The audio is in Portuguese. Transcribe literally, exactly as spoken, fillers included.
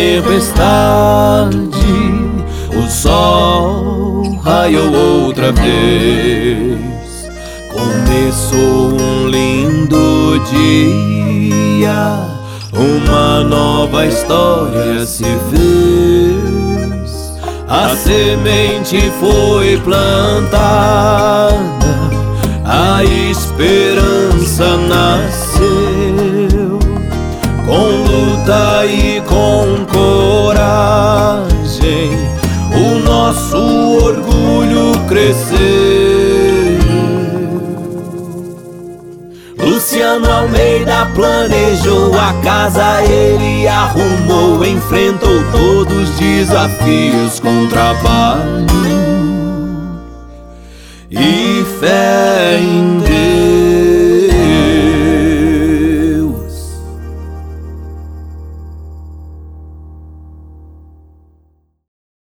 tempestade, o sol raiou outra vez. Começou um lindo dia, uma nova história se fez. A semente foi plantada, a esperança nasceu. Com luta e com coragem, o nosso orgulho cresceu. Luciano Almeida planejou a casa, ele arrumou, enfrentou todos os desafios com trabalho e fé em